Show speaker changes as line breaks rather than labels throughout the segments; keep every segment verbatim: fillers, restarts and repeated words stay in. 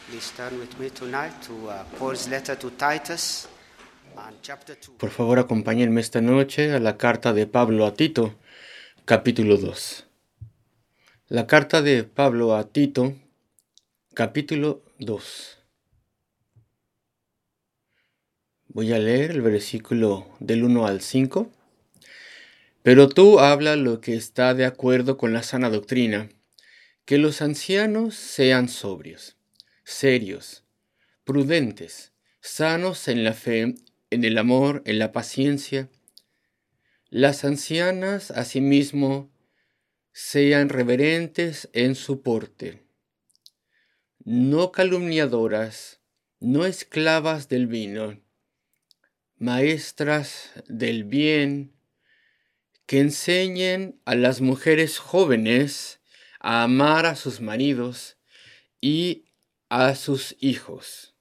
Please turn with me tonight to uh, Paul's letter to Titus and chapter two.
Por favor, acompáñenme esta noche a la carta de Pablo a Tito, capítulo dos. La carta de Pablo a Tito, capítulo dos. Voy a leer el versículo del uno al cinco. Pero tú habla lo que está de acuerdo con la sana doctrina, que los ancianos sean sobrios, serios, prudentes, sanos en la fe, en el amor, en la paciencia. Las ancianas, asimismo, sean reverentes en su porte, no calumniadoras, no esclavas del vino, maestras del bien, que enseñen a las mujeres jóvenes a amar a sus maridos y a sus hijos,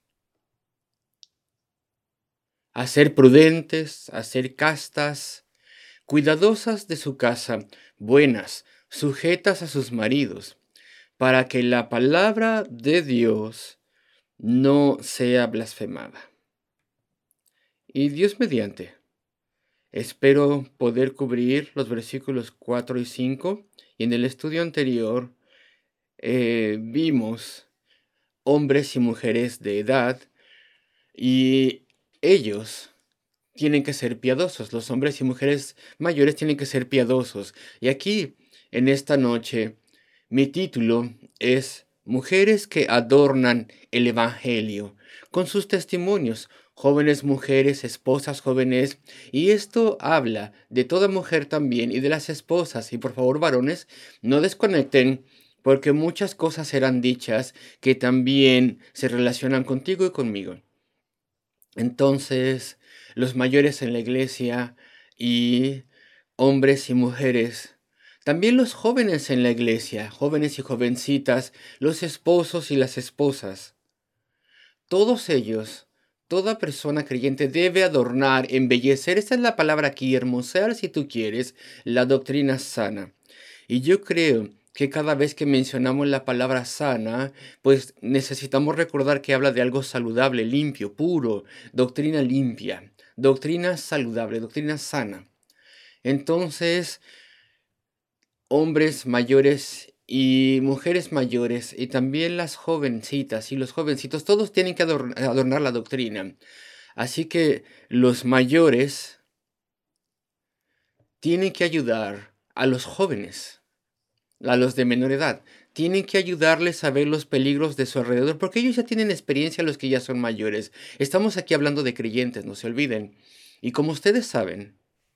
a ser prudentes, a ser castas, cuidadosas de su casa, buenas, sujetas a sus maridos, para que la palabra de Dios no sea blasfemada. Y Dios mediante, espero poder cubrir los versículos cuatro y cinco, y en el estudio anterior eh, vimos hombres y mujeres de edad, y ellos tienen que ser piadosos. Los hombres y mujeres mayores tienen que ser piadosos. Y aquí, en esta noche, mi título es Mujeres que adornan el Evangelio con sus testimonios, jóvenes mujeres, esposas jóvenes. Y esto habla de toda mujer también y de las esposas. Y por favor, varones, no desconecten, porque muchas cosas serán dichas que también se relacionan contigo y conmigo. Entonces, los mayores en la iglesia y hombres y mujeres, también los jóvenes en la iglesia, jóvenes y jovencitas, los esposos y las esposas, todos ellos, toda persona creyente debe adornar, embellecer, esta es la palabra aquí, hermosear si tú quieres, la doctrina sana. Y yo creo que cada vez que mencionamos la palabra sana, pues necesitamos recordar que habla de algo saludable, limpio, puro, doctrina limpia, doctrina saludable, doctrina sana. Entonces, hombres mayores y mujeres mayores, y también las jovencitas y los jovencitos, todos tienen que adorn- adornar la doctrina. Así que los mayores tienen que ayudar a los jóvenes, a los de menor edad. Tienen que ayudarles a ver los peligros de su alrededor, porque ellos ya tienen experiencia, los que ya son mayores. Estamos aquí hablando de creyentes, no se olviden. Y como ustedes saben,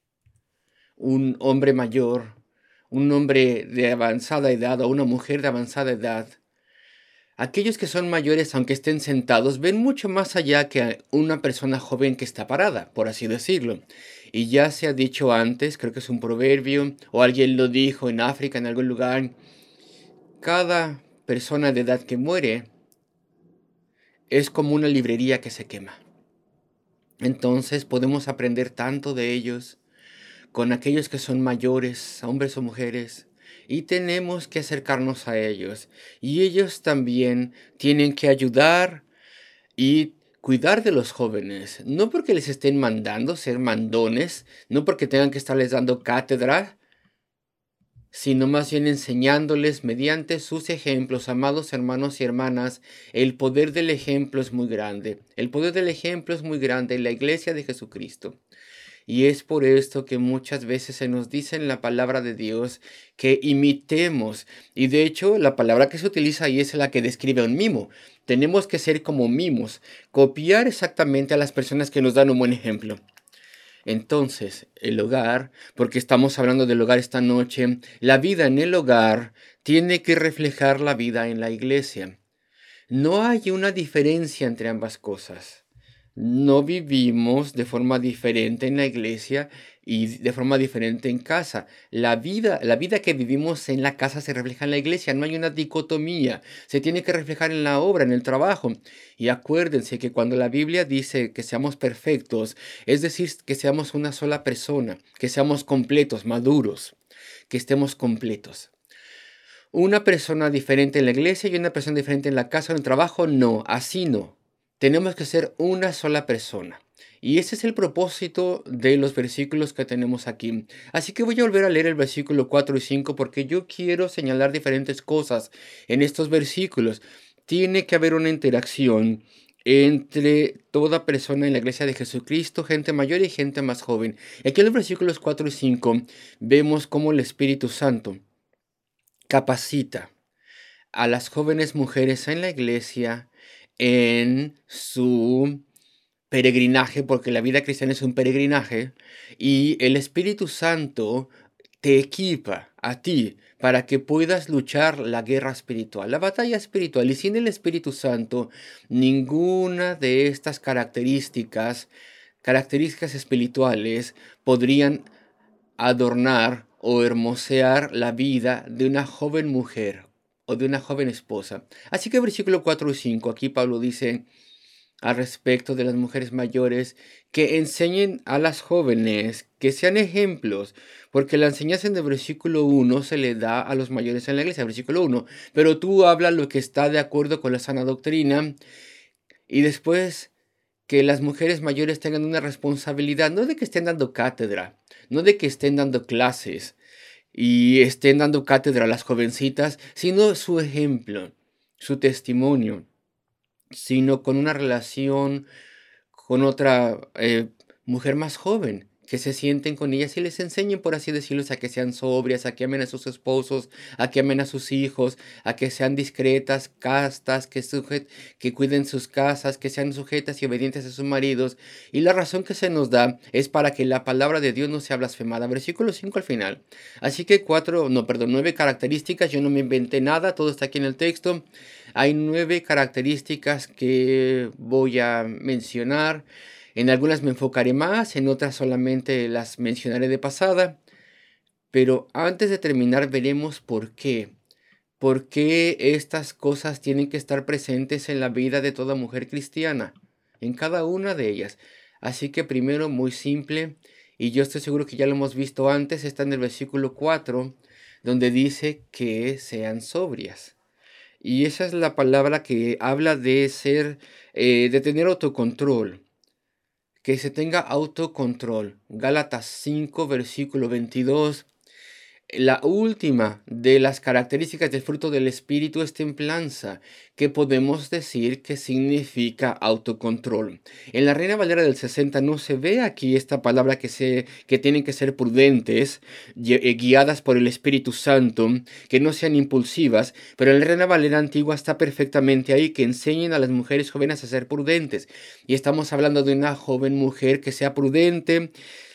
un hombre mayor, un hombre de avanzada edad o una mujer de avanzada edad, aquellos que son mayores, aunque estén sentados, ven mucho más allá que una persona joven que está parada, por así decirlo. Y ya se ha dicho antes, creo que es un proverbio, o alguien lo dijo en África, en algún lugar, cada persona de edad que muere es como una librería que se quema. Entonces podemos aprender tanto de ellos, con aquellos que son mayores, hombres o mujeres, y tenemos que acercarnos a ellos. Y ellos también tienen que ayudar y cuidar de los jóvenes, no porque les estén mandando ser mandones, no porque tengan que estarles dando cátedra, sino más bien enseñándoles mediante sus ejemplos, amados hermanos y hermanas. El poder del ejemplo es muy grande. El poder del ejemplo es muy grande en la iglesia de Jesucristo. Y es por esto que muchas veces se nos dice en la palabra de Dios que imitemos. Y de hecho, la palabra que se utiliza ahí es la que describe un mimo. Tenemos que ser como mimos, copiar exactamente a las personas que nos dan un buen ejemplo. Entonces, el hogar, porque estamos hablando del hogar esta noche, la vida en el hogar tiene que reflejar la vida en la iglesia. No hay una diferencia entre ambas cosas. No vivimos de forma diferente en la iglesia y de forma diferente en casa. La vida, la vida que vivimos en la casa se refleja en la iglesia. No hay una dicotomía. Se tiene que reflejar en la obra, en el trabajo. Y acuérdense que cuando la Biblia dice que seamos perfectos, es decir, que seamos una sola persona, que seamos completos, maduros, que estemos completos. una persona diferente en la iglesia y una persona diferente en la casa o en el trabajo. No, así no. Tenemos que ser una sola persona. Y ese es el propósito de los versículos que tenemos aquí. Así que voy a volver a leer el versículo cuatro y cinco porque yo quiero señalar diferentes cosas en estos versículos. Tiene que haber una interacción entre toda persona en la iglesia de Jesucristo, gente mayor y gente más joven. Aquí en los versículos cuatro y cinco vemos cómo el Espíritu Santo capacita a las jóvenes mujeres en la iglesia en su peregrinaje, porque la vida cristiana es un peregrinaje, y el Espíritu Santo te equipa a ti para que puedas luchar la guerra espiritual, la batalla espiritual. Y sin el Espíritu Santo, ninguna de estas características, características espirituales, podrían adornar o hermosear la vida de una joven mujer o de una joven esposa. Así que versículo cuatro y cinco, aquí Pablo dice al respecto de las mujeres mayores, que enseñen a las jóvenes, que sean ejemplos, porque la enseñanza en el versículo uno se le da a los mayores en la iglesia, versículo uno, pero tú habla lo que está de acuerdo con la sana doctrina, y después que las mujeres mayores tengan una responsabilidad, no de que estén dando cátedra, no de que estén dando clases y estén dando cátedra a las jovencitas, sino su ejemplo, su testimonio, sino con una relación con otra eh, mujer más joven, que se sienten con ellas y les enseñen, por así decirlo, a que sean sobrias, a que amen a sus esposos, a que amen a sus hijos, a que sean discretas, castas, que, sujet que cuiden sus casas, que sean sujetas y obedientes a sus maridos. Y la razón que se nos da es para que la palabra de Dios no sea blasfemada. Versículo cinco al final. Así que cuatro, no, perdón, nueve características, yo no me inventé nada, todo está aquí en el texto. Hay nueve características que voy a mencionar. En algunas me enfocaré más, en otras solamente las mencionaré de pasada. Pero antes de terminar veremos por qué. ¿Por qué estas cosas tienen que estar presentes en la vida de toda mujer cristiana? En cada una de ellas. Así que primero, muy simple, y yo estoy seguro que ya lo hemos visto antes, está en el versículo cuatro, donde dice que sean sobrias. Y esa es la palabra que habla de ser, eh, de tener autocontrol. Que se tenga autocontrol. Gálatas cinco, versículo veintidós. La última de las características del fruto del Espíritu es templanza, que podemos decir que significa autocontrol. En la Reina Valera del sesenta no se ve aquí esta palabra que, se, que tienen que ser prudentes, guiadas por el Espíritu Santo, que no sean impulsivas, pero en la Reina Valera antigua está perfectamente ahí, que enseñen a las mujeres jóvenes a ser prudentes. Y estamos hablando de una joven mujer que sea prudente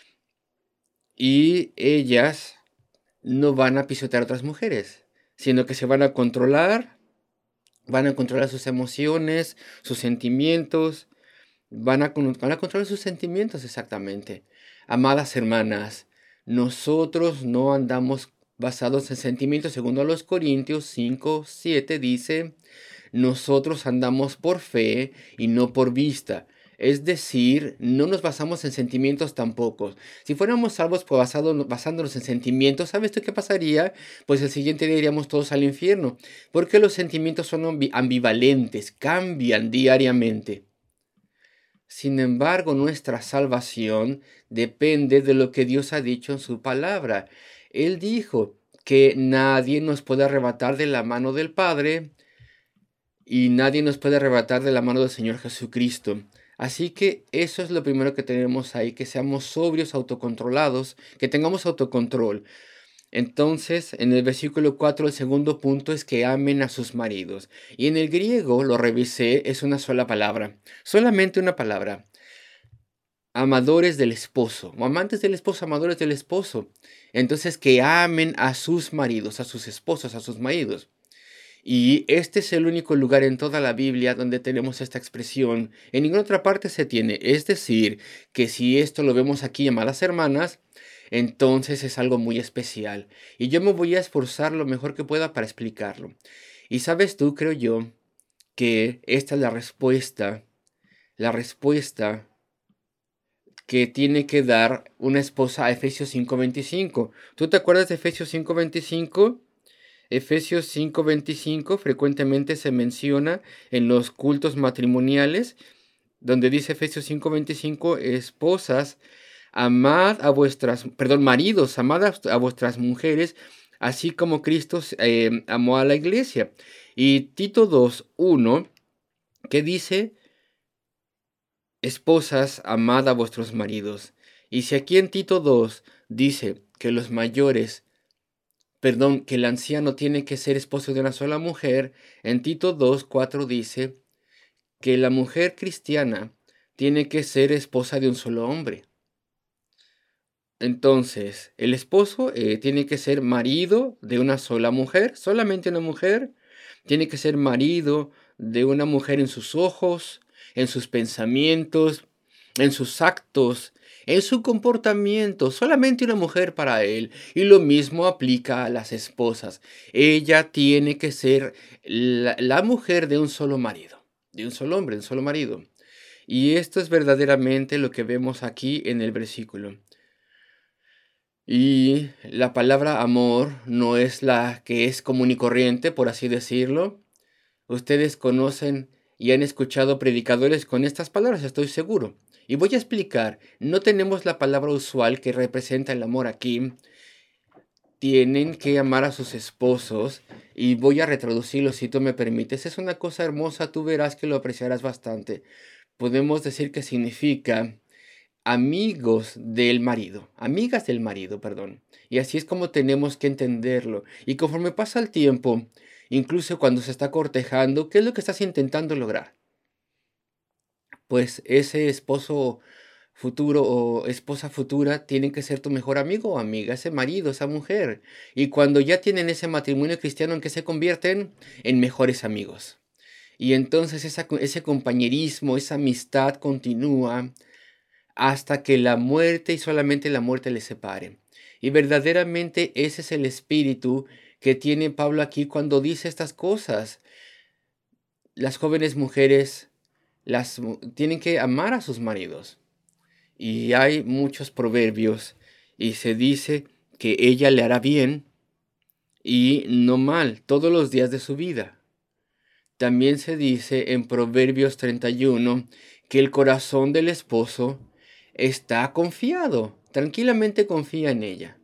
y ellas no van a pisotear a otras mujeres, sino que se van a controlar, van a controlar sus emociones, sus sentimientos, van a, van a controlar sus sentimientos exactamente. Amadas hermanas, nosotros no andamos basados en sentimientos, según a los Corintios cinco, siete dice, nosotros andamos por fe y no por vista. Es decir, no nos basamos en sentimientos tampoco. Si fuéramos salvos pues basado, basándonos en sentimientos, ¿sabes tú qué pasaría? Pues el siguiente día iríamos todos al infierno. Porque los sentimientos son ambivalentes, cambian diariamente. Sin embargo, nuestra salvación depende de lo que Dios ha dicho en su palabra. Él dijo que nadie nos puede arrebatar de la mano del Padre y nadie nos puede arrebatar de la mano del Señor Jesucristo. Así que eso es lo primero que tenemos ahí, que seamos sobrios, autocontrolados, que tengamos autocontrol. Entonces, en el versículo cuatro, el segundo punto es que amen a sus maridos. Y en el griego, lo revisé, es una sola palabra, solamente una palabra. Amadores del esposo, o amantes del esposo, amadores del esposo. Entonces, que amen a sus maridos, a sus esposos, a sus maridos. Y este es el único lugar en toda la Biblia donde tenemos esta expresión. En ninguna otra parte se tiene. Es decir, que si esto lo vemos aquí, amadas hermanas, entonces es algo muy especial. Y yo me voy a esforzar lo mejor que pueda para explicarlo. Y sabes tú, creo yo, que esta es la respuesta, la respuesta que tiene que dar una esposa a Efesios cinco veinticinco. ¿Tú te acuerdas de Efesios cinco veinticinco? Efesios cinco veinticinco frecuentemente se menciona en los cultos matrimoniales, donde dice Efesios cinco veinticinco, esposas, amad a vuestras, perdón, maridos, amad a, a vuestras mujeres, así como Cristo eh, amó a la iglesia. Y Tito dos uno, que dice, esposas, amad a vuestros maridos. Y si aquí en Tito dos dice que los mayores, perdón, que el anciano tiene que ser esposo de una sola mujer, en Tito dos cuatro dice que la mujer cristiana tiene que ser esposa de un solo hombre. Entonces, el esposo eh, tiene que ser marido de una sola mujer, solamente una mujer. Tiene que ser marido de una mujer en sus ojos, en sus pensamientos, en sus actos, en su comportamiento. Solamente una mujer para él. Y lo mismo aplica a las esposas. Ella tiene que ser la, la mujer de un solo marido, de un solo hombre, de un solo marido. Y esto es verdaderamente lo que vemos aquí en el versículo. Y la palabra amor no es la que es común y corriente, por así decirlo. Ustedes conocen y han escuchado predicadores con estas palabras, estoy seguro. Y voy a explicar, no tenemos la palabra usual que representa el amor aquí. Tienen que amar a sus esposos y voy a retraducirlo si tú me permites. Es una cosa hermosa, tú verás que lo apreciarás bastante. Podemos decir que significa amigos del marido, amigas del marido, perdón. Y así es como tenemos que entenderlo. Y conforme pasa el tiempo, incluso cuando se está cortejando, ¿qué es lo que estás intentando lograr? Pues ese esposo futuro o esposa futura tienen que ser tu mejor amigo o amiga, ese marido, esa mujer. Y cuando ya tienen ese matrimonio cristiano, ¿en qué se convierten? En mejores amigos. Y entonces esa, ese compañerismo, esa amistad continúa hasta que la muerte y solamente la muerte les separe. Y verdaderamente ese es el espíritu que tiene Pablo aquí cuando dice estas cosas. Las jóvenes mujeres las, tienen que amar a sus maridos. Y hay muchos proverbios y se dice que ella le hará bien y no mal todos los días de su vida. También se dice en Proverbios treinta y uno que el corazón del esposo está confiado, tranquilamente confía en ella.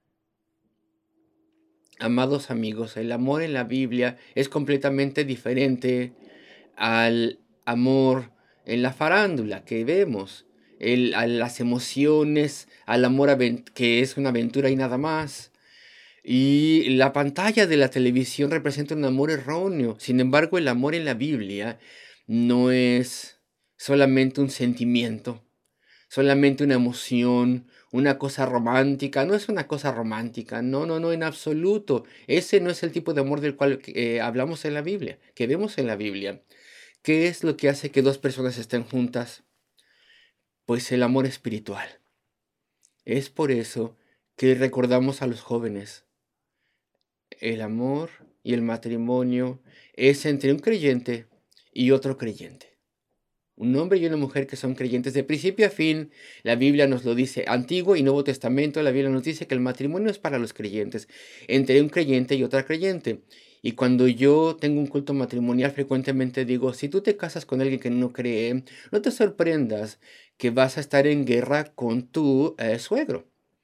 Amados amigos, el amor en la Biblia es completamente diferente al amor en la farándula que vemos, el, a las emociones, al amor que es una aventura y nada más. Y la pantalla de la televisión representa un amor erróneo. Sin embargo, el amor en la Biblia no es solamente un sentimiento, solamente una emoción, una cosa romántica. No es una cosa romántica, no, no, no, en absoluto. Ese no es el tipo de amor del cual eh, hablamos en la Biblia, que vemos en la Biblia. ¿Qué es lo que hace que dos personas estén juntas? Pues el amor espiritual. Es por eso que recordamos a los jóvenes. El amor y el matrimonio es entre un creyente y otro creyente. Un hombre y una mujer que son creyentes de principio a fin. La Biblia nos lo dice, Antiguo y Nuevo Testamento, la Biblia nos dice que el matrimonio es para los creyentes, entre un creyente y otra creyente. Y cuando yo tengo un culto matrimonial, frecuentemente digo, si tú te casas con alguien que no cree, no te sorprendas que vas a estar en guerra con tu eh, suegro.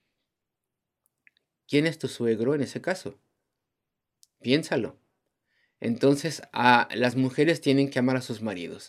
¿Quién es tu suegro en ese caso? Piénsalo. Entonces, a, las mujeres tienen que amar a sus maridos.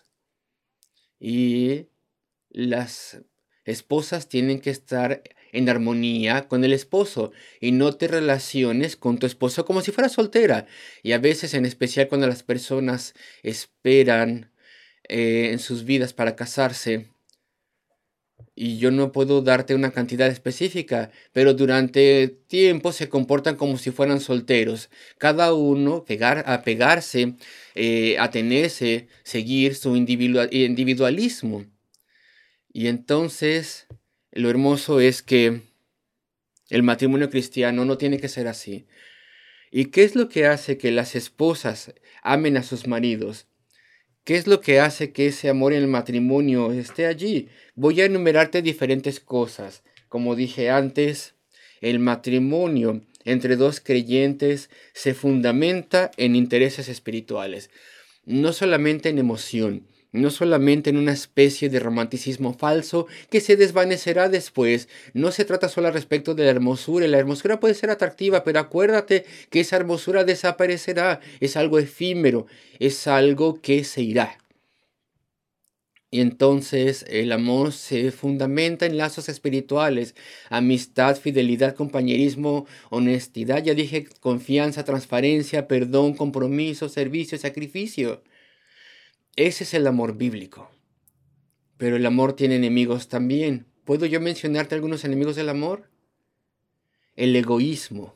Y las esposas tienen que estar en armonía con el esposo y no te relaciones con tu esposo como si fuera soltera. Y a veces, en especial cuando las personas esperan eh, en sus vidas para casarse, y yo no puedo darte una cantidad específica, pero durante tiempo se comportan como si fueran solteros. Cada uno pegar, a pegarse, eh, a tenerse, seguir su individua- individualismo. Y entonces, lo hermoso es que el matrimonio cristiano no tiene que ser así. ¿Y qué es lo que hace que las esposas amen a sus maridos? ¿Qué es lo que hace que ese amor en el matrimonio esté allí? Voy a enumerarte diferentes cosas. Como dije antes, el matrimonio entre dos creyentes se fundamenta en intereses espirituales, no solamente en emoción, no solamente en una especie de romanticismo falso que se desvanecerá después. No se trata solo al respecto de la hermosura, y la hermosura puede ser atractiva, pero acuérdate que esa hermosura desaparecerá, es algo efímero, es algo que se irá. Y entonces el amor se fundamenta en lazos espirituales, amistad, fidelidad, compañerismo, honestidad, ya dije, confianza, transparencia, perdón, compromiso, servicio, sacrificio. Ese es el amor bíblico. Pero el amor tiene enemigos también. ¿Puedo yo mencionarte algunos enemigos del amor? El egoísmo,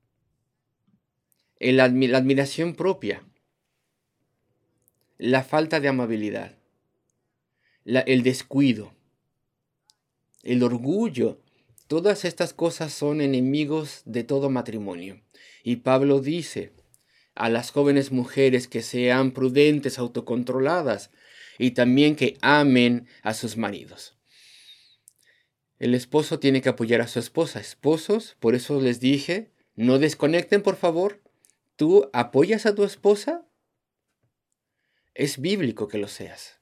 el admi- la admiración propia, la falta de amabilidad, la- el descuido, el orgullo. Todas estas cosas son enemigos de todo matrimonio. Y Pablo dice a las jóvenes mujeres que sean prudentes, autocontroladas y también que amen a sus maridos. El esposo tiene que apoyar a su esposa. Esposos, por eso les dije, no desconecten, por favor. ¿Tú apoyas a tu esposa? Es bíblico que lo seas.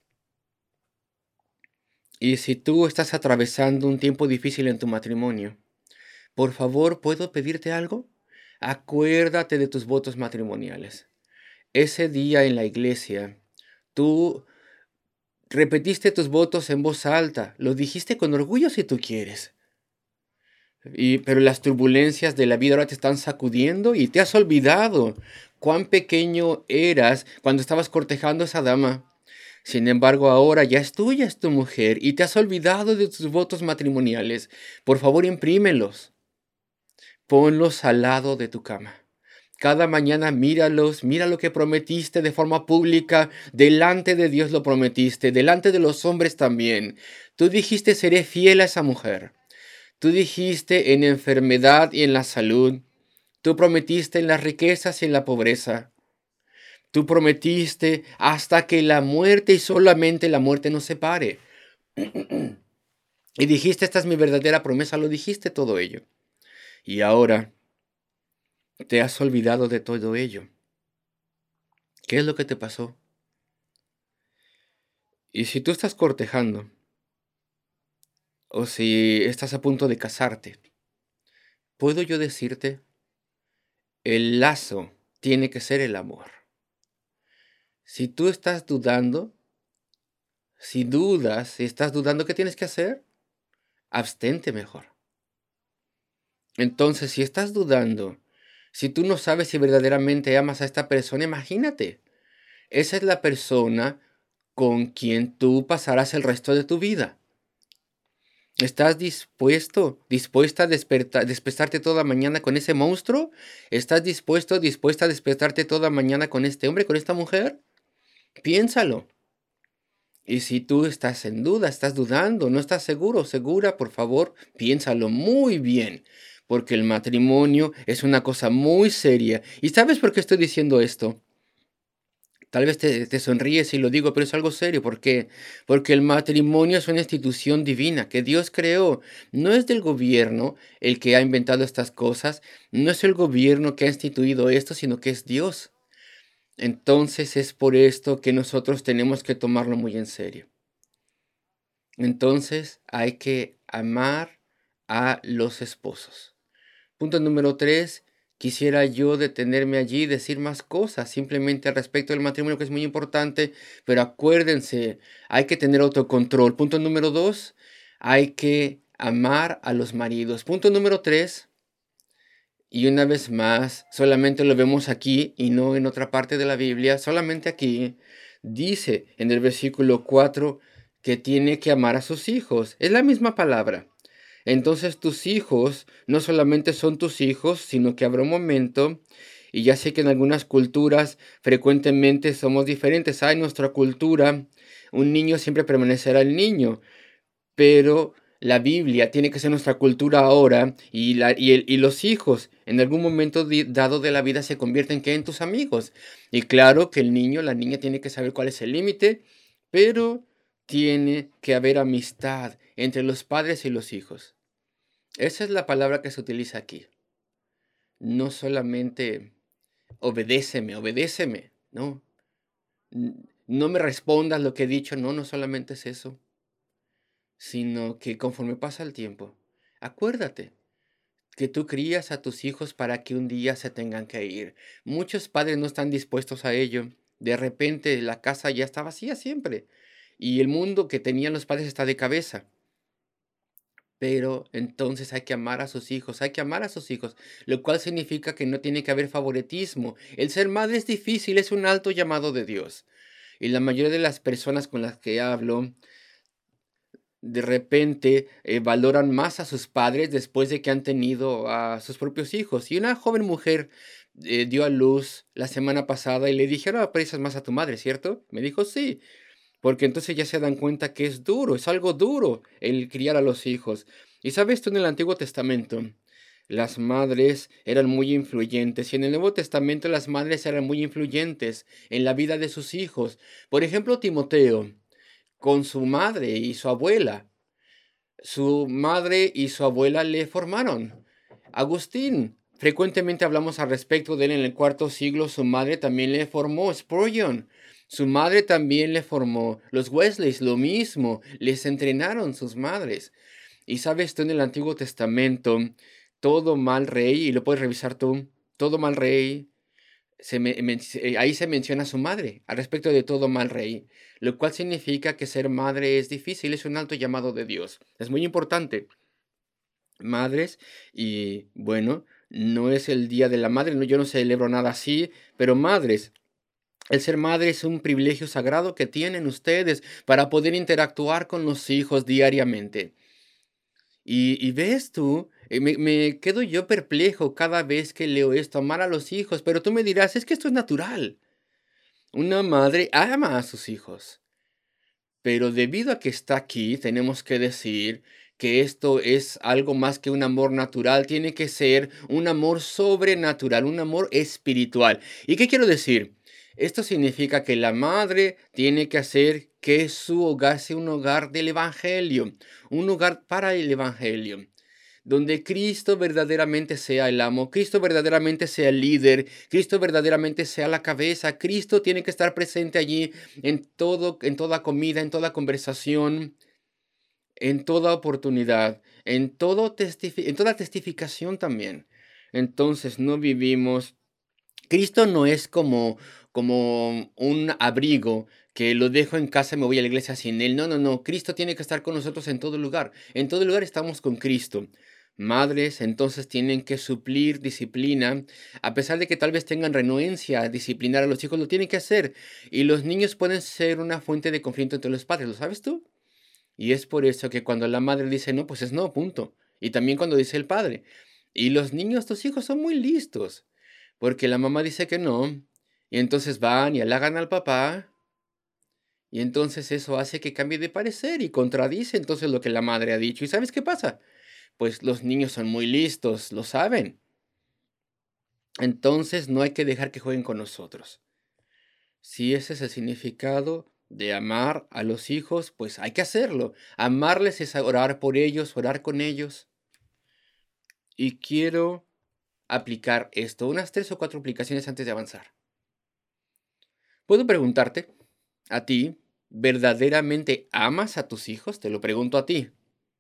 Y si tú estás atravesando un tiempo difícil en tu matrimonio, por favor, ¿puedo pedirte algo? Acuérdate de tus votos matrimoniales. Ese día en la iglesia, tú repetiste tus votos en voz alta. Lo dijiste con orgullo si tú quieres. Y, pero las turbulencias de la vida ahora te están sacudiendo y te has olvidado cuán pequeño eras cuando estabas cortejando a esa dama. Sin embargo, ahora ya es tuya, es tu mujer, y te has olvidado de tus votos matrimoniales. Por favor, imprímelos. Ponlos al lado de tu cama. Cada mañana míralos, mira lo que prometiste de forma pública, delante de Dios lo prometiste, delante de los hombres también. Tú dijiste, seré fiel a esa mujer. Tú dijiste en enfermedad y en la salud. Tú prometiste en las riquezas y en la pobreza. Tú prometiste hasta que la muerte y solamente la muerte nos separe. Y dijiste, esta es mi verdadera promesa, lo dijiste todo ello. Y ahora te has olvidado de todo ello. ¿Qué es lo que te pasó? Y si tú estás cortejando, o si estás a punto de casarte, ¿puedo yo decirte? El lazo tiene que ser el amor. Si tú estás dudando, si dudas, si estás dudando, ¿qué tienes que hacer? Abstente mejor. Entonces, si estás dudando, si tú no sabes si verdaderamente amas a esta persona, imagínate, esa es la persona con quien tú pasarás el resto de tu vida. ¿Estás dispuesto, dispuesta a despertar, despertarte toda mañana con ese monstruo? ¿Estás dispuesto, dispuesta a despertarte toda mañana con este hombre, con esta mujer? Piénsalo. Y si tú estás en duda, estás dudando, no estás seguro, segura, por favor, piénsalo muy bien, porque el matrimonio es una cosa muy seria. ¿Y sabes por qué estoy diciendo esto? Tal vez te, te sonríes y lo digo, pero es algo serio. ¿Por qué? Porque el matrimonio es una institución divina que Dios creó. No es del gobierno el que ha inventado estas cosas, no es el gobierno que ha instituido esto, sino que es Dios. Entonces es por esto que nosotros tenemos que tomarlo muy en serio. Entonces hay que amar a los esposos. Punto número tres. Quisiera yo detenerme allí y decir más cosas simplemente al respecto del matrimonio, que es muy importante, pero acuérdense, hay que tener autocontrol. Punto número dos. Hay que amar a los maridos. Punto número tres. Y una vez más, solamente lo vemos aquí y no en otra parte de la Biblia, solamente aquí dice en el versículo cuatro que tiene que amar a sus hijos. Es la misma palabra. Entonces tus hijos no solamente son tus hijos, sino que habrá un momento, y ya sé que en algunas culturas frecuentemente somos diferentes. Hay en nuestra cultura, un niño siempre permanecerá el niño, pero la Biblia tiene que ser nuestra cultura ahora y, la, y, el, y los hijos en algún momento di, dado de la vida se convierten ¿qué? En tus amigos. Y claro que el niño, la niña tiene que saber cuál es el límite, pero tiene que haber amistad entre los padres y los hijos. Esa es la palabra que se utiliza aquí. no solamente obedéceme, obedéceme, no. N- No me respondas lo que he dicho, no, no solamente es eso, sino que conforme pasa el tiempo, acuérdate que tú crías a tus hijos para que un día se tengan que ir. Muchos padres no están dispuestos a ello. De repente la casa ya está vacía siempre y el mundo que tenían los padres está de cabeza. Pero entonces hay que amar a sus hijos, hay que amar a sus hijos, lo cual significa que no tiene que haber favoritismo. El ser madre es difícil, es un alto llamado de Dios. Y la mayoría de las personas con las que hablo, de repente eh, valoran más a sus padres después de que han tenido a sus propios hijos. Y una joven mujer eh, dio a luz la semana pasada y le dijeron, aprecias más a tu madre, ¿cierto? Me dijo, sí, porque entonces ya se dan cuenta que es duro, es algo duro el criar a los hijos. Y sabes tú, en el Antiguo Testamento, las madres eran muy influyentes y en el Nuevo Testamento las madres eran muy influyentes en la vida de sus hijos. Por ejemplo, Timoteo, con su madre y su abuela. Su madre y su abuela le formaron. Agustín, frecuentemente hablamos al respecto de él en el cuarto siglo, su madre también le formó. Spurgeon, su madre también le formó. Los Wesleys, lo mismo, les entrenaron sus madres. Y sabes tú, en el Antiguo Testamento, todo mal rey, y lo puedes revisar tú, todo mal rey, se me- men- se- ahí se menciona a su madre, al respecto de todo mal rey, lo cual significa que ser madre es difícil, es un alto llamado de Dios. Es muy importante. Madres, y bueno, no es el Día de la Madre, no, yo no celebro nada así, pero madres. El ser madre es un privilegio sagrado que tienen ustedes para poder interactuar con los hijos diariamente. Y, y ves tú, eh, me, me quedo yo perplejo cada vez que leo esto, amar a los hijos, pero tú me dirás, es que esto es natural. Una madre ama a sus hijos, pero debido a que está aquí, tenemos que decir que esto es algo más que un amor natural, tiene que ser un amor sobrenatural, un amor espiritual. ¿Y qué quiero decir? Esto significa que la madre tiene que hacer que su hogar sea un hogar del Evangelio, un hogar para el Evangelio, donde Cristo verdaderamente sea el amo, Cristo verdaderamente sea el líder, Cristo verdaderamente sea la cabeza. Cristo tiene que estar presente allí en todo, en toda comida, en toda conversación, en toda oportunidad, en todo testifi- en toda testificación también. Entonces no vivimos. Cristo no es como como un abrigo que lo dejo en casa y me voy a la iglesia sin él. No, no, no. Cristo tiene que estar con nosotros en todo lugar. En todo lugar estamos con Cristo. Madres, entonces tienen que suplir disciplina, a pesar de que tal vez tengan renuencia a disciplinar a los hijos, lo tienen que hacer. Y los niños pueden ser una fuente de conflicto entre los padres, ¿lo sabes tú? Y es por eso que cuando la madre dice no, pues es no, punto. Y también cuando dice el padre. Y los niños, tus hijos son muy listos, porque la mamá dice que no, y entonces van y halagan al papá, y entonces eso hace que cambie de parecer y contradice entonces lo que la madre ha dicho. ¿Y sabes qué pasa? Pues los niños son muy listos, lo saben. Entonces no hay que dejar que jueguen con nosotros. Si ese es el significado de amar a los hijos, pues hay que hacerlo. Amarles es orar por ellos, orar con ellos. Y quiero aplicar esto, unas tres o cuatro aplicaciones antes de avanzar. Puedo preguntarte, a ti, ¿verdaderamente amas a tus hijos? Te lo pregunto a ti.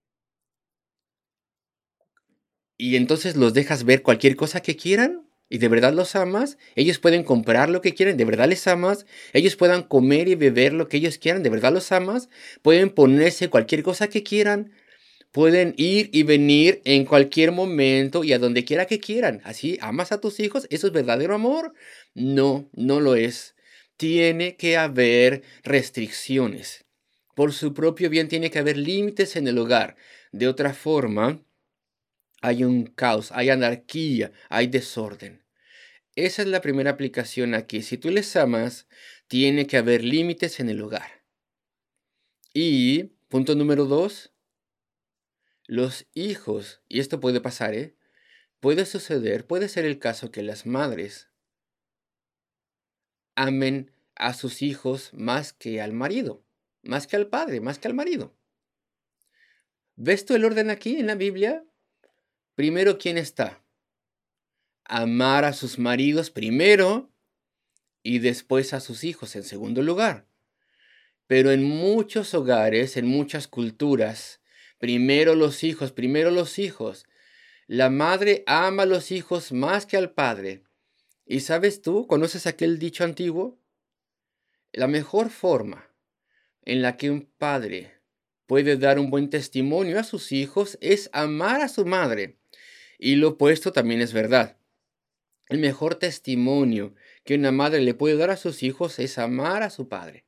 Y entonces los dejas ver cualquier cosa que quieran y de verdad los amas. Ellos pueden comprar lo que quieren, de verdad les amas. Ellos puedan comer y beber lo que ellos quieran, de verdad los amas. Pueden ponerse cualquier cosa que quieran. Pueden ir y venir en cualquier momento y a donde quiera que quieran. Así, ¿amas a tus hijos? ¿Eso es verdadero amor? No, no lo es. Tiene que haber restricciones. Por su propio bien tiene que haber límites en el hogar. De otra forma, hay un caos, hay anarquía, hay desorden. Esa es la primera aplicación aquí. Si tú les amas, tiene que haber límites en el hogar. Y punto número dos, los hijos, y esto puede pasar, ¿eh? Puede suceder, puede ser el caso que las madres amen a sus hijos más que al marido, más que al padre, más que al marido. ¿Ves tú el orden aquí en la Biblia? Primero, ¿quién está? amar a sus maridos primero y después a sus hijos en segundo lugar. Pero en muchos hogares, en muchas culturas, primero los hijos, primero los hijos. La madre ama a los hijos más que al padre. ¿Y sabes tú, conoces aquel dicho antiguo? La mejor forma en la que un padre puede dar un buen testimonio a sus hijos es amar a su madre. Y lo opuesto también es verdad. El mejor testimonio que una madre le puede dar a sus hijos es amar a su padre.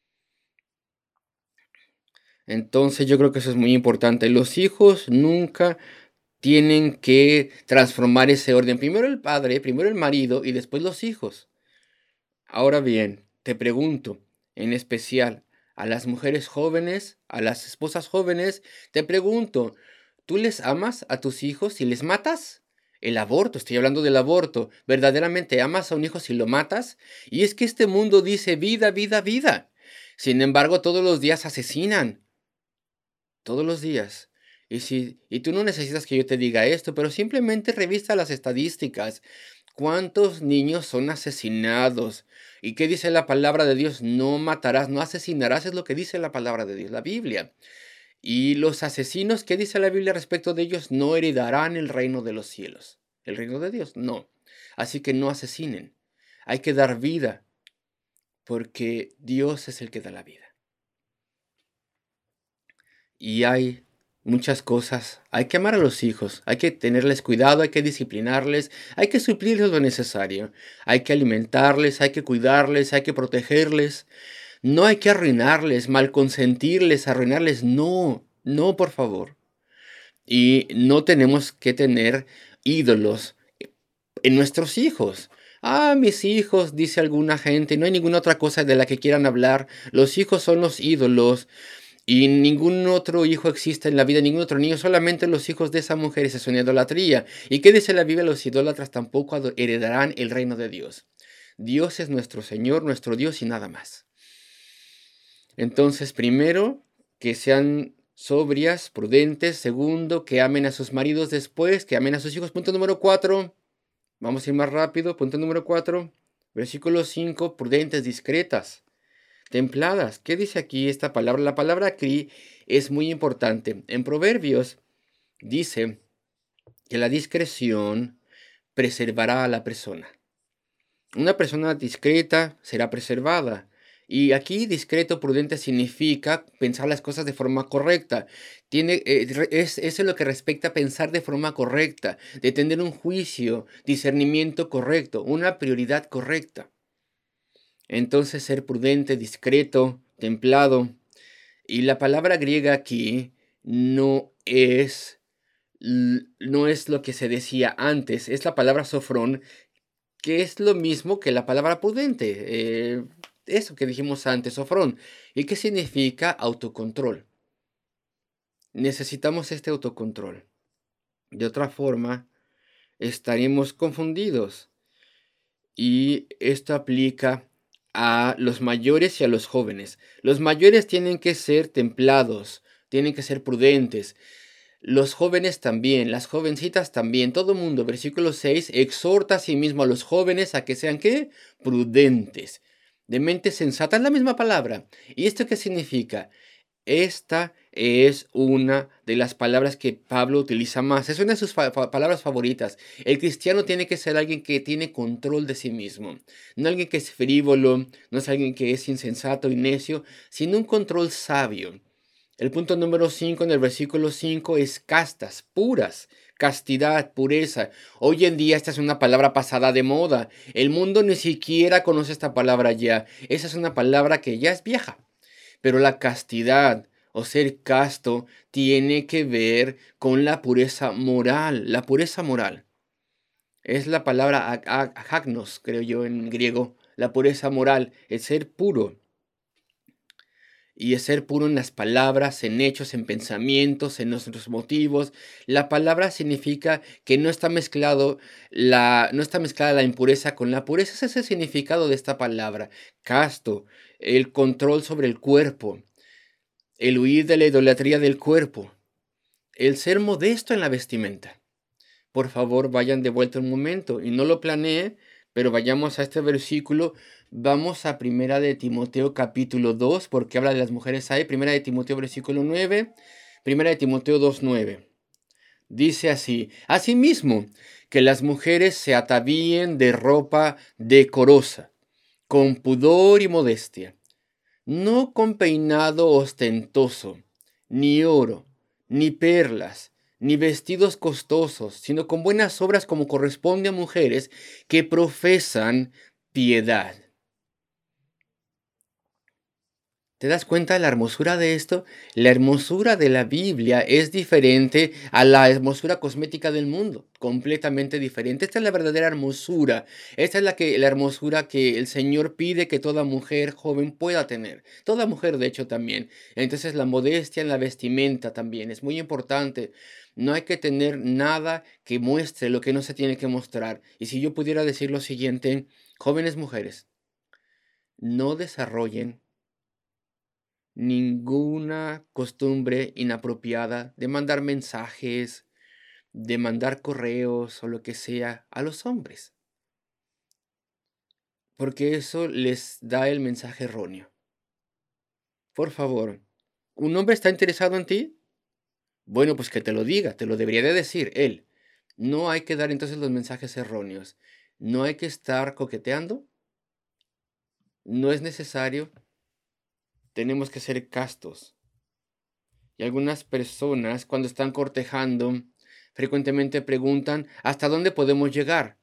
Entonces yo creo que eso es muy importante. Los hijos nunca tienen que transformar ese orden. Primero el padre, primero el marido y después los hijos. Ahora bien, te pregunto, en especial a las mujeres jóvenes, a las esposas jóvenes, te pregunto, ¿tú les amas a tus hijos y les matas? El aborto, estoy hablando del aborto. ¿Verdaderamente amas a un hijo si lo matas? Y es que este mundo dice vida, vida, vida. Sin embargo, todos los días asesinan. Todos los días. Y, si, y tú no necesitas que yo te diga esto, pero simplemente revisa las estadísticas. ¿Cuántos niños son asesinados? ¿Y qué dice la palabra de Dios? No matarás, no asesinarás, es lo que dice la palabra de Dios, la Biblia. Y los asesinos, ¿qué dice la Biblia respecto de ellos? No heredarán el reino de los cielos. ¿El reino de Dios? No. Así que no asesinen. Hay que dar vida, porque Dios es el que da la vida. Y hay muchas cosas. Hay que amar a los hijos, hay que tenerles cuidado, hay que disciplinarles, hay que suplirles lo necesario, hay que alimentarles, hay que cuidarles, hay que protegerles. No hay que arruinarles, mal consentirles, arruinarles. No, no, por favor. Y no tenemos que tener ídolos en nuestros hijos. Ah, mis hijos, dice alguna gente, no hay ninguna otra cosa de la que quieran hablar. Los hijos son los ídolos. Y ningún otro hijo existe en la vida, ningún otro niño, solamente los hijos de esa mujer. Esa es una idolatría. ¿Y qué dice la Biblia? Los idólatras tampoco heredarán el reino de Dios. Dios es nuestro Señor, nuestro Dios y nada más. Entonces, primero, que sean sobrias, prudentes. Segundo, que amen a sus maridos después, que amen a sus hijos. Punto número cuatro. Vamos a ir más rápido. Punto número cuatro. Versículo cinco. Prudentes, discretas. Templadas. ¿Qué dice aquí esta palabra? La palabra aquí es muy importante. En Proverbios dice que la discreción preservará a la persona. Una persona discreta será preservada. Y aquí discreto, prudente significa pensar las cosas de forma correcta. Tiene, eh, es, eso es lo que respecta a pensar de forma correcta, de tener un juicio, discernimiento correcto, una prioridad correcta. Entonces ser prudente, discreto, templado. Y la palabra griega aquí no es, no es lo que se decía antes, es la palabra sofrón, que es lo mismo que la palabra prudente. Eh, eso que dijimos antes, sofrón. ¿Y qué significa autocontrol? Necesitamos este autocontrol. De otra forma, estaremos confundidos. Y esto aplica a los mayores y a los jóvenes. Los mayores tienen que ser templados, tienen que ser prudentes. Los jóvenes también, las jovencitas también, todo mundo. Versículo seis, exhorta a sí mismo a los jóvenes a que sean, ¿qué? Prudentes, de mente sensata, es la misma palabra. ¿Y esto qué significa? Esta es una de las palabras que Pablo utiliza más. Es una de sus fa fa palabras favoritas. El cristiano tiene que ser alguien que tiene control de sí mismo. No alguien que es frívolo, no es alguien que es insensato y necio, sino un control sabio. El punto número cinco en el versículo cinco es castas, puras, castidad, pureza. Hoy en día esta es una palabra pasada de moda. El mundo ni siquiera conoce esta palabra ya. Esa es una palabra que ya es vieja. Pero la castidad o ser casto tiene que ver con la pureza moral. La pureza moral es la palabra agnos, creo yo en griego. La pureza moral, el ser puro. Y es ser puro en las palabras, en hechos, en pensamientos, en nuestros motivos. La palabra significa que no está mezclado la, no está mezclada la impureza con la pureza. Ese es el significado de esta palabra. Casto, el control sobre el cuerpo, el huir de la idolatría del cuerpo, el ser modesto en la vestimenta. por favor, vayan de vuelta un momento. Y no lo planeé, pero vayamos a este versículo. Vamos a Primera de Timoteo capítulo dos, porque habla de las mujeres ahí. Primera de Timoteo versículo nueve. Primera de Timoteo dos, nueve. Dice así: asimismo, que las mujeres se atavíen de ropa decorosa, con pudor y modestia, no con peinado ostentoso, ni oro, ni perlas, ni vestidos costosos, sino con buenas obras como corresponde a mujeres que profesan piedad. ¿Te das cuenta de la hermosura de esto? La hermosura de la Biblia es diferente a la hermosura cosmética del mundo, completamente diferente. Esta es la verdadera hermosura. Esta es la que la hermosura que el Señor pide que toda mujer joven pueda tener. Toda mujer, de hecho, también. Entonces, la modestia en la vestimenta también es muy importante. No hay que tener nada que muestre lo que no se tiene que mostrar. Y si yo pudiera decir lo siguiente, jóvenes mujeres, no desarrollen ninguna costumbre inapropiada de mandar mensajes, de mandar correos o lo que sea a los hombres, porque eso les da el mensaje erróneo. Por favor, ¿un hombre está interesado en ti? Bueno, pues que te lo diga, te lo debería de decir él. No hay que dar entonces los mensajes erróneos. No hay que estar coqueteando. No es necesario. Tenemos que ser castos. Y algunas personas, cuando están cortejando, frecuentemente preguntan, ¿hasta dónde podemos llegar?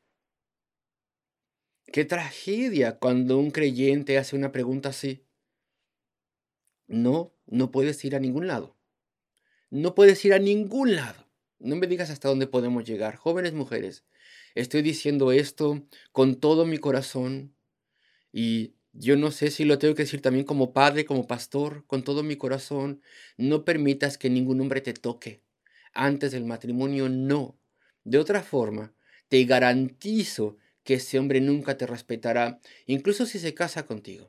Qué tragedia cuando un creyente hace una pregunta así. No, no puedes ir a ningún lado. No puedes ir a ningún lado. No me digas hasta dónde podemos llegar. Jóvenes mujeres, estoy diciendo esto con todo mi corazón y yo no sé si lo tengo que decir también como padre, como pastor, con todo mi corazón. No permitas que ningún hombre te toque. Antes del matrimonio, no. De otra forma, te garantizo que ese hombre nunca te respetará, incluso si se casa contigo.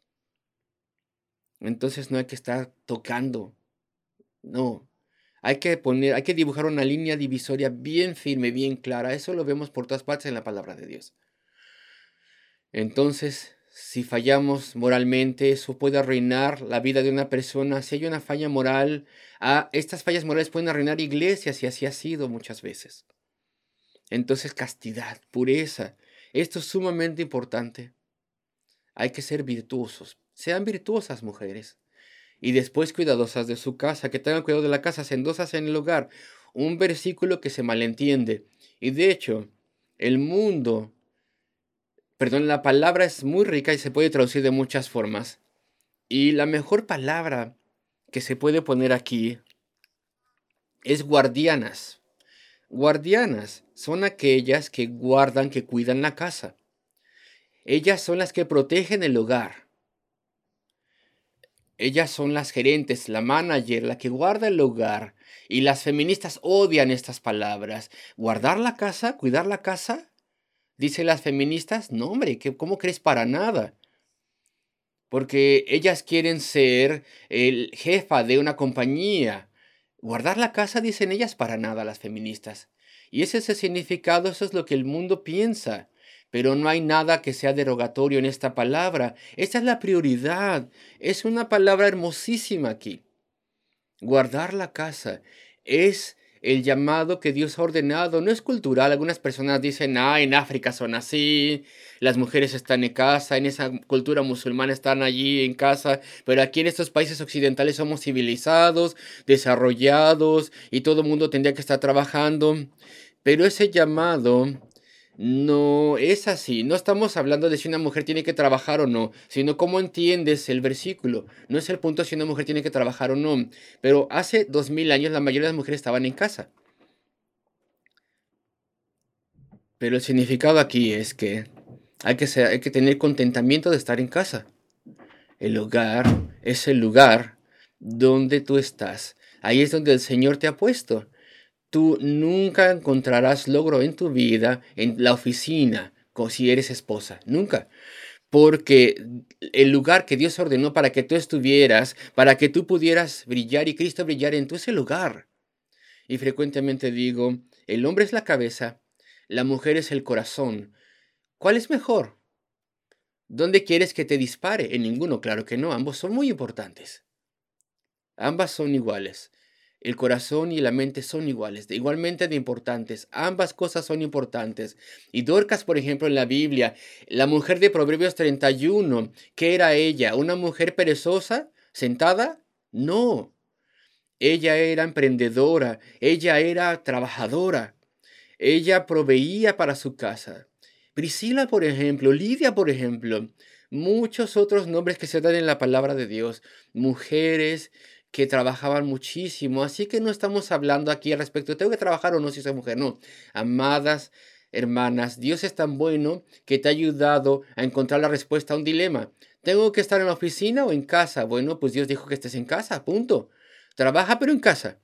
Entonces no hay que estar tocando. No. Hay que poner, hay que dibujar una línea divisoria bien firme, bien clara. Eso lo vemos por todas partes en la palabra de Dios. Entonces, si fallamos moralmente, eso puede arruinar la vida de una persona. Si hay una falla moral, ah, estas fallas morales pueden arruinar iglesias y así ha sido muchas veces. Entonces, castidad, pureza, esto es sumamente importante. Hay que ser virtuosos. Sean virtuosas, mujeres. Y después cuidadosas de su casa, que tengan cuidado de la casa, hacendosas en el hogar. Un versículo que se malentiende. Y de hecho, el mundo, perdón, la palabra es muy rica y se puede traducir de muchas formas. Y la mejor palabra que se puede poner aquí es guardianas. Guardianas son aquellas que guardan, que cuidan la casa. Ellas son las que protegen el hogar. Ellas son las gerentes, la manager, la que guarda el hogar. Y las feministas odian estas palabras. ¿Guardar la casa? ¿Cuidar la casa? Dicen las feministas. No, hombre, ¿qué- ¿cómo crees? Para nada. Porque ellas quieren ser el jefa de una compañía. Guardar la casa, dicen ellas, para nada las feministas. Y ese es el significado, eso es lo que el mundo piensa. Pero no hay nada que sea derogatorio en esta palabra. Esta es la prioridad. Es una palabra hermosísima aquí. Guardar la casa es el llamado que Dios ha ordenado. No es cultural. Algunas personas dicen, ah, en África son así. Las mujeres están en casa. En esa cultura musulmana están allí en casa. Pero aquí en estos países occidentales somos civilizados, desarrollados y todo el mundo tendría que estar trabajando. Pero ese llamado no es así. No estamos hablando de si una mujer tiene que trabajar o no, sino cómo entiendes el versículo. No es el punto si una mujer tiene que trabajar o no. Pero hace dos mil años la mayoría de las mujeres estaban en casa. Pero el significado aquí es que hay que, ser- hay que tener contentamiento de estar en casa. El hogar es el lugar donde tú estás. Ahí es donde el Señor te ha puesto. Tú nunca encontrarás logro en tu vida en la oficina, co- si eres esposa. Nunca. Porque el lugar que Dios ordenó para que tú estuvieras, para que tú pudieras brillar y Cristo brillar en tú, es el lugar. Y frecuentemente digo, El hombre es la cabeza, la mujer es el corazón. ¿Cuál es mejor? ¿Dónde quieres que te dispare? En ninguno, claro que no. Ambos son muy importantes. Ambas son iguales. El corazón y la mente son iguales, de igualmente de importantes. Ambas cosas son importantes. Y Dorcas, por ejemplo, en la Biblia, la mujer de Proverbios treinta y uno, ¿qué era ella? ¿Una mujer perezosa, sentada? No. Ella era emprendedora, ella era trabajadora, ella proveía para su casa. Priscila, por ejemplo, Lidia, por ejemplo, muchos otros nombres que se dan en la palabra de Dios, mujeres que trabajaban muchísimo, así que no estamos hablando aquí al respecto, ¿tengo que trabajar o no si soy mujer? No, amadas hermanas, Dios es tan bueno que te ha ayudado a encontrar la respuesta a un dilema. ¿Tengo que estar en la oficina o en casa? Bueno, pues Dios dijo que estés en casa, punto. Trabaja pero en casa.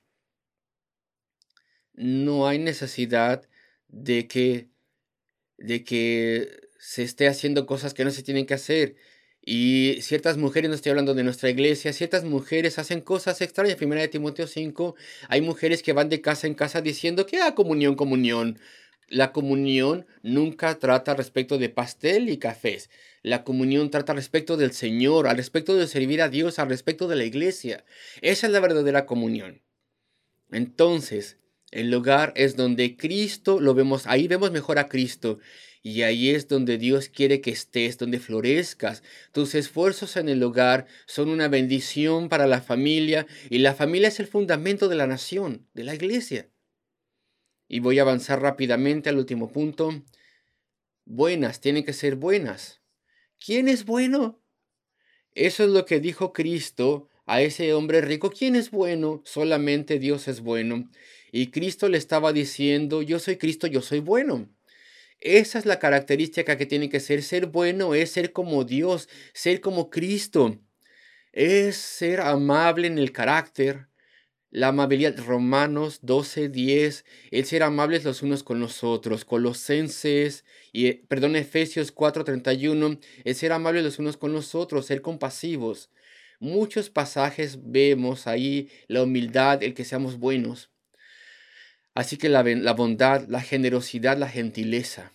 No hay necesidad de que de que se esté haciendo cosas que no se tienen que hacer. Y ciertas mujeres, no estoy hablando de nuestra iglesia, ciertas mujeres hacen cosas extrañas. Primera de Timoteo cinco, hay mujeres que van de casa en casa diciendo que, ah, comunión, comunión. La comunión nunca trata respecto de pastel y cafés. La comunión trata respecto del Señor, al respecto de servir a Dios, al respecto de la iglesia. Esa es la verdadera comunión. Entonces, el hogar es donde Cristo lo vemos, ahí vemos mejor a Cristo. Y ahí es donde Dios quiere que estés, donde florezcas. Tus esfuerzos en el hogar son una bendición para la familia y la familia es el fundamento de la nación, de la iglesia. Y voy a avanzar rápidamente al último punto. Buenas, tienen que ser buenas. ¿Quién es bueno? Eso es lo que dijo Cristo a ese hombre rico. ¿Quién es bueno? Solamente Dios es bueno. Y Cristo le estaba diciendo, yo soy Cristo, yo soy bueno. Esa es la característica que tiene que ser. Ser bueno es ser como Dios, ser como Cristo. Es ser amable en el carácter. La amabilidad, Romanos doce diez, el ser amables los unos con los otros. Colosenses, y, eh, perdón, Efesios cuatro treinta y uno, el ser amables los unos con los otros, ser compasivos. Muchos pasajes vemos ahí la humildad, el que seamos buenos. Así que la, ben- la bondad, la generosidad, la gentileza,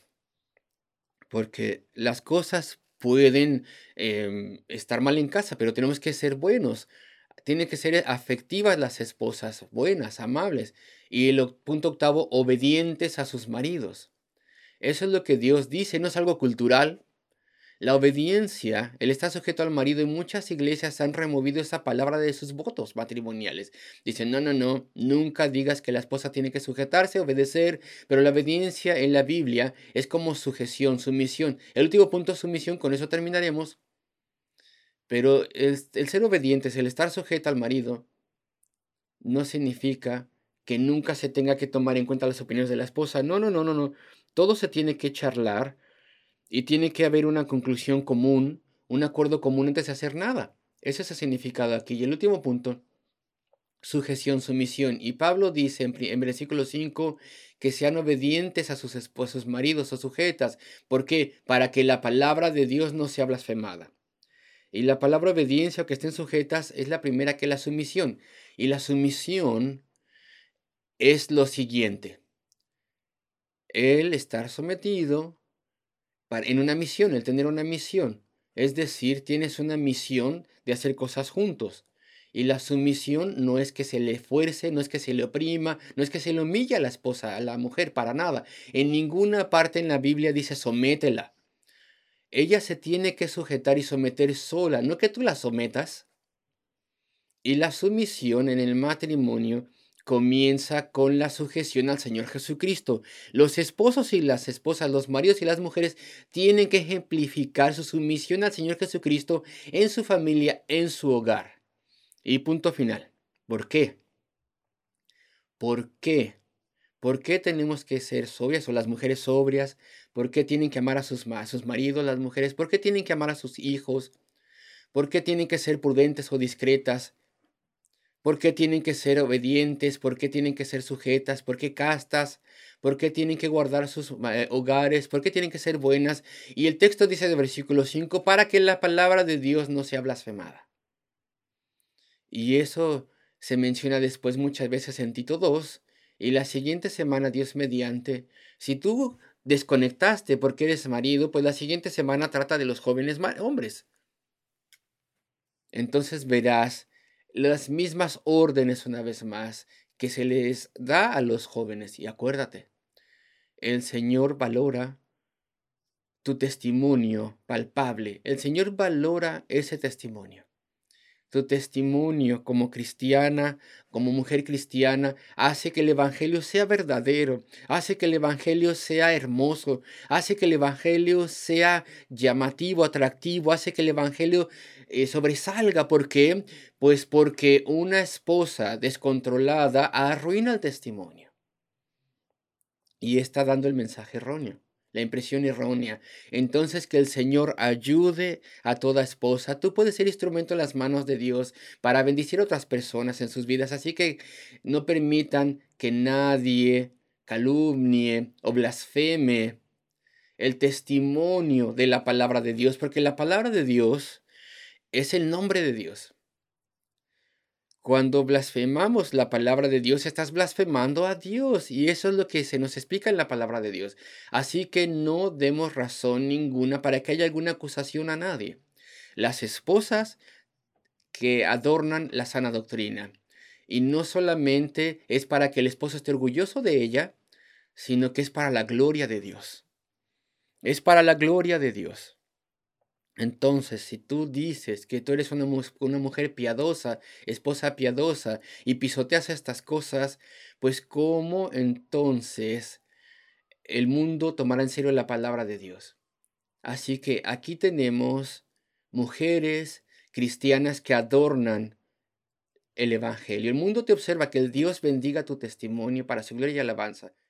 porque las cosas pueden em, estar mal en casa, pero tenemos que ser buenos. Tienen que ser afectivas las esposas, buenas, amables. Y el oc- punto octavo, obedientes a sus maridos. Eso es lo que Dios dice, no es algo cultural. La obediencia, el estar sujeto al marido, y muchas iglesias han removido esa palabra de sus votos matrimoniales. Dicen, no, no, no, nunca digas que la esposa tiene que sujetarse, obedecer, pero la obediencia en la Biblia es como sujeción, sumisión. El último punto es sumisión, con eso terminaremos. Pero el, el ser obedientes, el estar sujeto al marido, no significa que nunca se tenga que tomar en cuenta las opiniones de la esposa. No, no, no, no, no. Todo se tiene que charlar y tiene que haber una conclusión común, un acuerdo común antes de hacer nada. Ese es el significado aquí. Y el último punto, sujeción, sumisión. Y Pablo dice en, pri- en versículo cinco que sean obedientes a sus esposos, maridos o sujetas. ¿Por qué? Para que la palabra de Dios no sea blasfemada. Y la palabra obediencia o que estén sujetas es la primera que la sumisión. Y la sumisión es lo siguiente: el estar sometido para- en una misión, el tener una misión. Es decir, tienes una misión de hacer cosas juntos. Y la sumisión no es que se le fuerce, no es que se le oprima, no es que se le humille a la esposa, a la mujer, para nada. En ninguna parte en la Biblia dice sométela. Ella se tiene que sujetar y someter sola, no que tú la sometas. Y la sumisión en el matrimonio comienza con la sujeción al Señor Jesucristo. Los esposos y las esposas, los maridos y las mujeres tienen que ejemplificar su sumisión al Señor Jesucristo en su familia, en su hogar. Y punto final. ¿Por qué? ¿Por qué? ¿Por qué tenemos que ser sobrias o las mujeres sobrias? ¿Por qué tienen que amar a sus, ma- a sus maridos las mujeres? ¿Por qué tienen que amar a sus hijos? ¿Por qué tienen que ser prudentes o discretas? ¿Por qué tienen que ser obedientes? ¿Por qué tienen que ser sujetas? ¿Por qué castas? ¿Por qué tienen que guardar sus eh, hogares? ¿Por qué tienen que ser buenas? Y el texto dice de versículo cinco, para que la palabra de Dios no sea blasfemada. Y eso se menciona después muchas veces en Tito dos Y la siguiente semana, Dios mediante, si tú desconectaste porque eres marido, pues la siguiente semana trata de los jóvenes hombres. Entonces verás las mismas órdenes una vez más que se les da a los jóvenes. Y acuérdate, el Señor valora tu testimonio palpable. El Señor valora ese testimonio. Tu testimonio como cristiana, como mujer cristiana, hace que el Evangelio sea verdadero, hace que el Evangelio sea hermoso, hace que el Evangelio sea llamativo, atractivo, hace que el Evangelio eh, sobresalga. ¿Por qué? Pues porque una esposa descontrolada arruina el testimonio y está dando el mensaje erróneo, la impresión errónea. Entonces, que el Señor ayude a toda esposa. Tú puedes ser instrumento en las manos de Dios para bendecir a otras personas en sus vidas. Así que no permitan que nadie calumnie o blasfeme el testimonio de la palabra de Dios, porque la palabra de Dios es el nombre de Dios. Cuando blasfemamos la palabra de Dios, estás blasfemando a Dios, y eso es lo que se nos explica en la palabra de Dios. Así que no demos razón ninguna para que haya alguna acusación a nadie. Las esposas que adornan la sana doctrina. Y no solamente es para que el esposo esté orgulloso de ella, sino que es para la gloria de Dios. Es para la gloria de Dios. Entonces, si tú dices que tú eres una, una, mujer piadosa, esposa piadosa, y pisoteas estas cosas, pues ¿cómo entonces el mundo tomará en serio la palabra de Dios? Así que aquí tenemos mujeres cristianas que adornan el Evangelio. El mundo te observa, que el Dios bendiga tu testimonio para su gloria y alabanza.